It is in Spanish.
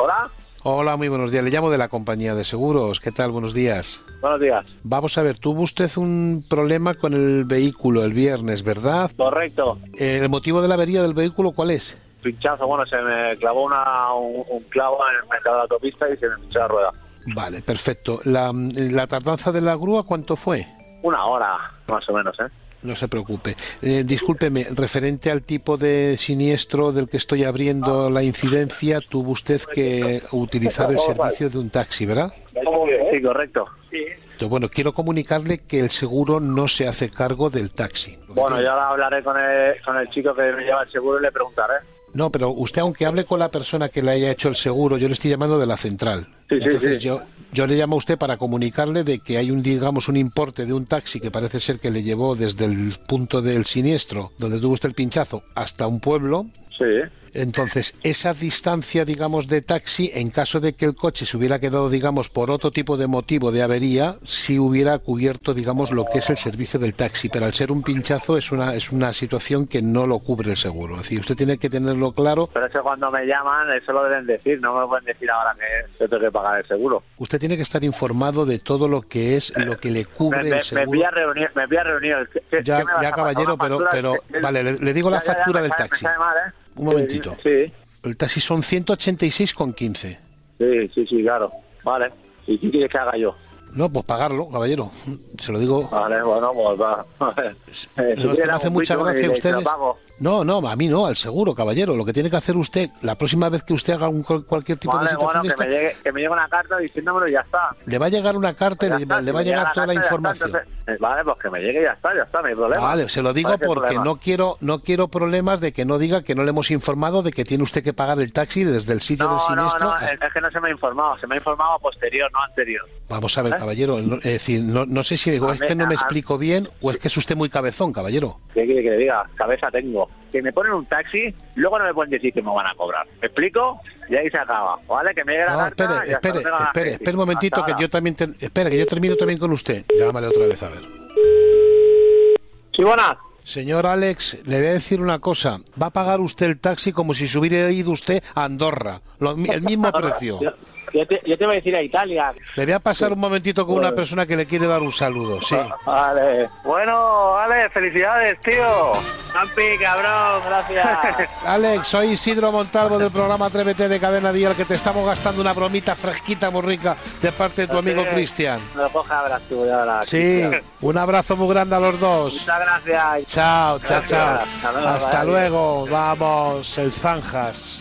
Hola. Hola, muy buenos días. Le llamo de la compañía de seguros. ¿Qué tal? Buenos días. Buenos días. Vamos a ver, tuvo usted un problema con el vehículo el viernes, ¿verdad? Correcto. ¿El motivo de la avería del vehículo cuál es? Pinchazo, bueno, se me clavó un clavo en el mercado de la autopista y se me pinchó la rueda. Vale, perfecto. ¿La tardanza de la grúa cuánto fue? 1 hora, más o menos, ¿eh? No se preocupe. Discúlpeme, referente al tipo de siniestro del que estoy abriendo la incidencia, tuvo usted que utilizar el servicio de un taxi, ¿verdad? Sí, correcto. Entonces, bueno, quiero comunicarle que el seguro no se hace cargo del taxi. Bueno, yo ahora hablaré con el chico que me lleva el seguro y le preguntaré. No, pero usted, aunque hable con la persona que le haya hecho el seguro, yo le estoy llamando de la central. Sí, Entonces, sí. yo le llamo a usted para comunicarle de que hay un importe de un taxi que parece ser que le llevó desde el punto del siniestro, donde tuvo usted el pinchazo, hasta un pueblo. Sí. Entonces, esa distancia, digamos, de taxi, en caso de que el coche se hubiera quedado, digamos, por otro tipo de motivo de avería, sí hubiera cubierto, digamos, lo que es el servicio del taxi. Pero al ser un pinchazo es una situación que no lo cubre el seguro. Es decir, usted tiene que tenerlo claro. Pero eso cuando me llaman, eso lo deben decir, no me lo pueden decir ahora que yo tengo que pagar el seguro. Usted tiene que estar informado de todo lo que es lo que le cubre el seguro. Me voy a reunir. Ya caballero, pero vale, le digo la factura del taxi. Un momentito. Sí. El taxi son 186,15. Sí, claro. Vale. ¿Y qué quieres que haga yo? No, pues pagarlo, caballero. Se lo digo. Vale, bueno, pues va. No, me hace mucha gracia a ustedes. No, a mí no, al seguro, caballero. Lo que tiene que hacer usted, la próxima vez que usted haga cualquier tipo de situación de esta, que me llegue una carta diciéndomelo y ya está. Le va a llegar una carta y le va a llegar toda la información. Vale, pues que me llegue y ya está, no hay problema. Vale, se lo digo porque no quiero problemas de que no diga que no le hemos informado de que tiene usted que pagar el taxi desde el sitio del siniestro. No, es que no se me ha informado, se me ha informado a posterior, no anterior. Vamos a ver, caballero, es decir, no sé si es que no me explico bien o es que es usted muy cabezón, caballero. ¿Qué quiere que le diga? Cabeza tengo. Que me ponen un taxi, luego no me pueden decir que me van a cobrar. ¿Me explico? Y ahí se acaba. ¿Vale? Que me llegue la carta. Espere un momentito, que yo también espere, que yo termino también con usted. Llámale otra vez, a ver. Sí, buenas. Señor Alex, le voy a decir una cosa. Va a pagar usted el taxi como si se hubiera ido usted a Andorra. El mismo precio. Yo te voy a decir a Italia. Le voy a pasar un momentito con una persona que le quiere dar un saludo, sí. Vale. Bueno, Alex, felicidades, tío. Campi, cabrón, gracias. Alex, soy Isidro Montalvo del programa Atrévete de Cadena Dial, que te estamos gastando una bromita fresquita, muy rica, de parte de tu amigo Cristian. Me lo coja, verás tú, ya verás. Sí, un abrazo muy grande a los dos. Muchas gracias. Chao. Hasta Hasta luego. Vamos, el Zanjas.